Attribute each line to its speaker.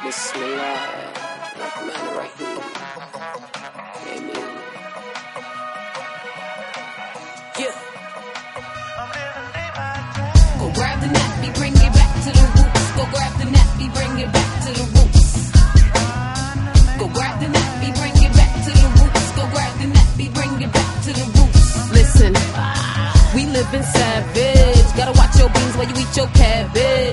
Speaker 1: Bismillah, Rahman Rahim. Amen. Yeah. Go grab the nappy, bring it back to the roots. Go grab the nappy, bring it back to the roots. Go grab the nappy, bring it back to the roots. Go grab the nappy, bring it back to the roots. Listen, we living savage. Gotta watch your beans while you eat your cabbage.